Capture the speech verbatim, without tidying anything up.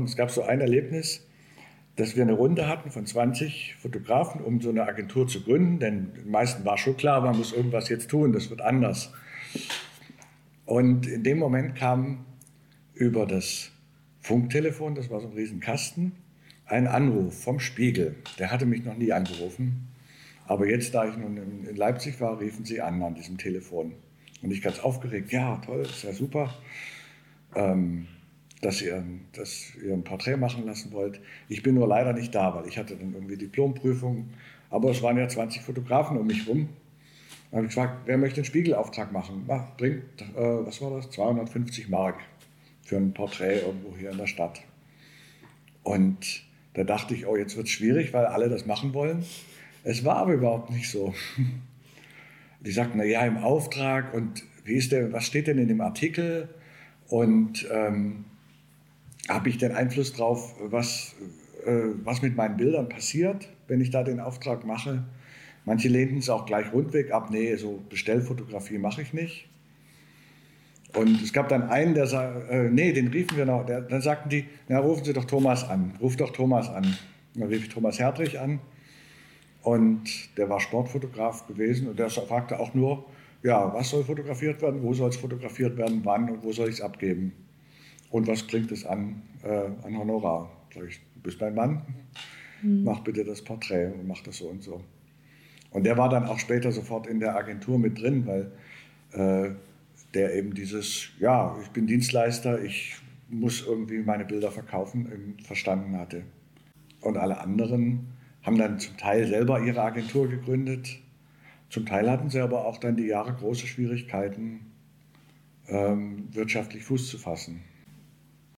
Und es gab so ein Erlebnis, dass wir eine Runde hatten von zwanzig Fotografen, um so eine Agentur zu gründen. Denn den meisten war schon klar, man muss irgendwas jetzt tun, das wird anders. Und in dem Moment kam über das Funktelefon, das war so ein Riesenkasten, ein Anruf vom Spiegel. Der hatte mich noch nie angerufen. Aber jetzt, da ich nun in Leipzig war, riefen sie an an diesem Telefon. Und ich ganz aufgeregt, ja toll, ist ja super, ähm, dass, ihr, dass ihr ein Porträt machen lassen wollt. Ich bin nur leider nicht da, weil ich hatte dann irgendwie Diplomprüfung. Aber es waren ja zwanzig Fotografen um mich rum. Dann habe ich gefragt, wer möchte einen Spiegelauftrag machen? Na, bringt, äh, was war das, zweihundertfünfzig Mark für ein Porträt irgendwo hier in der Stadt. Und da dachte ich, oh, jetzt wird es schwierig, weil alle das machen wollen. Es war aber überhaupt nicht so. Die sagten, na ja, im Auftrag und wie ist der, was steht denn in dem Artikel und ähm, habe ich denn Einfluss drauf, was, äh, was mit meinen Bildern passiert, wenn ich da den Auftrag mache? Manche lehnten es auch gleich rundweg ab, nee, so Bestellfotografie mache ich nicht. Und es gab dann einen, der sagte, äh, nee, den riefen wir noch, der, dann sagten die, na rufen Sie doch Thomas an, ruf doch Thomas an. Und dann rief ich Thomas Hertrich an. Und der war Sportfotograf gewesen und der fragte auch nur, ja, was soll fotografiert werden, wo soll es fotografiert werden, wann und wo soll ich es abgeben? Und was klingt es an, äh, an Honorar? Sag ich, du bist mein Mann, mhm. mach bitte das Porträt und mach das so und so. Und der war dann auch später sofort in der Agentur mit drin, weil äh, der eben dieses, ja, ich bin Dienstleister, ich muss irgendwie meine Bilder verkaufen, verstanden hatte. Und alle anderen haben dann zum Teil selber ihre Agentur gegründet. Zum Teil hatten sie aber auch dann die Jahre große Schwierigkeiten, ähm, wirtschaftlich Fuß zu fassen.